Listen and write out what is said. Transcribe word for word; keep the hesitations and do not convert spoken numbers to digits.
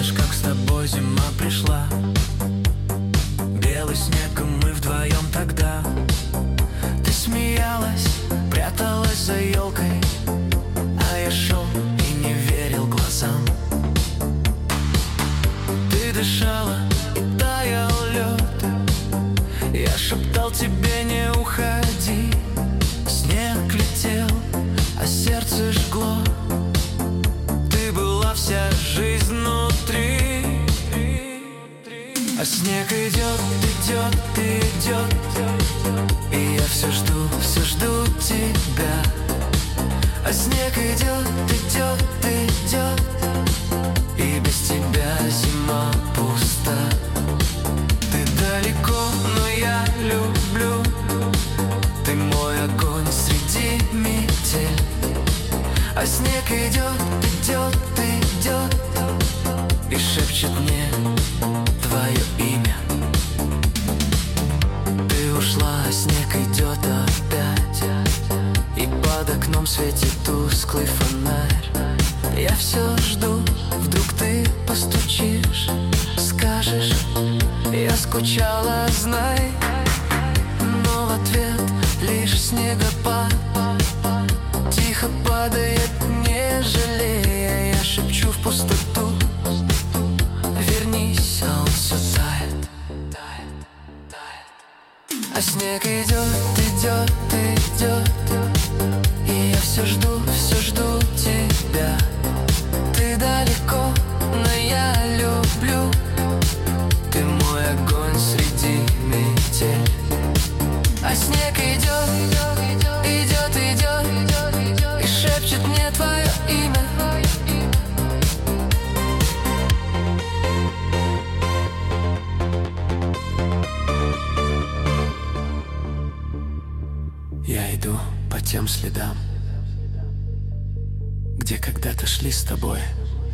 помнишь, как с тобой зима пришла? Белый снег, и мы вдвоем тогда. Ты смеялась, пряталась за елкой, а я шел и не верил глазам. Ты дышала, и таял лед. Я шептал тебе: не уходи. Снег летел, а сердце жгло. Ты была вся жизнь внутри. А снег идет, идет, идет, и я все жду, все жду тебя. А снег идет, идет, идет, и без тебя зима пуста. Ты далеко, но я люблю. Ты мой огонь среди метель. А снег идет, идет, идет, и шепчет мне твое имя. Ты ушла, а снег идет опять, и под окном светит тусклый фонарь. Я все жду, вдруг ты постучишь, скажешь: я скучала, знай. Но в ответ лишь снегопад тихо падает, не жалея. Я шепчу в пустоту: вернись, а он все тает, тает, тает. А снег идет, идет, идет, и я все жду, все жду тебя. Ты далеко, но я люблю. Ты мой огонь среди метель. А снег идет, идет, идет, и шепчет мне твое имя. Я иду по тем следам, где когда-то шли с тобой